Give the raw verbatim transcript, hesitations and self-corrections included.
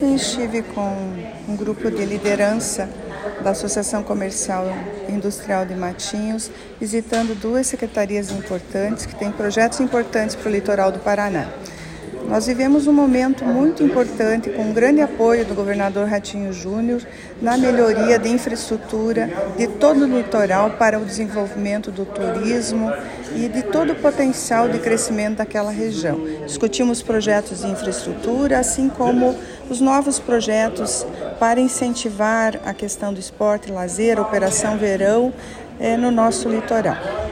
Eu estive com um grupo de liderança da Associação Comercial e Industrial de Matinhos, visitando duas secretarias importantes que têm projetos importantes para o litoral do Paraná. Nós vivemos um momento muito importante com um grande apoio do governador Ratinho Júnior na melhoria de infraestrutura de todo o litoral para o desenvolvimento do turismo e de todo o potencial de crescimento daquela região. Discutimos projetos de infraestrutura, assim como os novos projetos para incentivar a questão do esporte e lazer, Operação Verão, é, no nosso litoral.